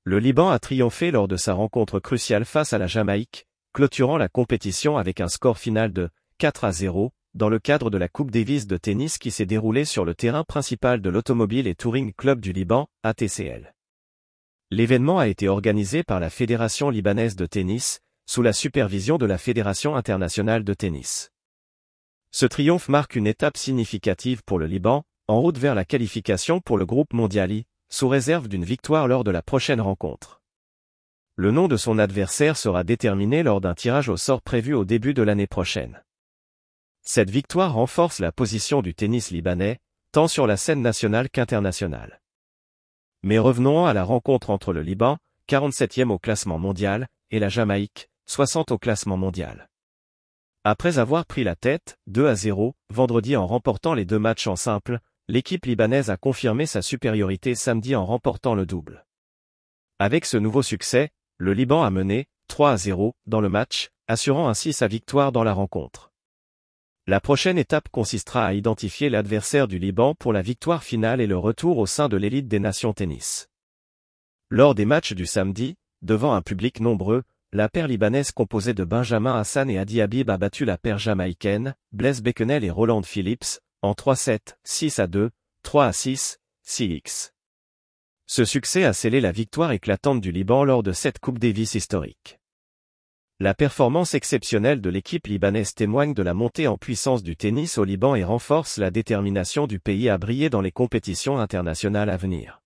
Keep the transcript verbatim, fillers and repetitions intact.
Le Liban a triomphé lors de sa rencontre cruciale face à la Jamaïque, clôturant la compétition avec un score final de quatre à zéro, dans le cadre de la Coupe Davis de tennis qui s'est déroulée sur le terrain principal de l'Automobile et Touring Club du Liban, A T C L. L'événement a été organisé par la Fédération libanaise de tennis, sous la supervision de la Fédération internationale de tennis. Ce triomphe marque une étape significative pour le Liban, en route vers la qualification pour le groupe Mondiali, sous réserve d'une victoire lors de la prochaine rencontre. Le nom de son adversaire sera déterminé lors d'un tirage au sort prévu au début de l'année prochaine. Cette victoire renforce la position du tennis libanais, tant sur la scène nationale qu'internationale. Mais revenons à la rencontre entre le Liban, quarante-septième au classement mondial, et la Jamaïque, soixante au classement mondial. Après avoir pris la tête, deux à zéro, vendredi en remportant les deux matchs en simple, l'équipe libanaise a confirmé sa supériorité samedi en remportant le double. Avec ce nouveau succès, le Liban a mené trois à zéro dans le match, assurant ainsi sa victoire dans la rencontre. La prochaine étape consistera à identifier l'adversaire du Liban pour la victoire finale et le retour au sein de l'élite des nations tennis. Lors des matchs du samedi, devant un public nombreux, la paire libanaise composée de Benjamin Hassan et Adi Habib a battu la paire jamaïcaine, Blaise Becquenel et Roland Phillips, en trois sept, six à deux, trois à six, six x. Ce succès a scellé la victoire éclatante du Liban lors de cette Coupe Davis historique. La performance exceptionnelle de l'équipe libanaise témoigne de la montée en puissance du tennis au Liban et renforce la détermination du pays à briller dans les compétitions internationales à venir.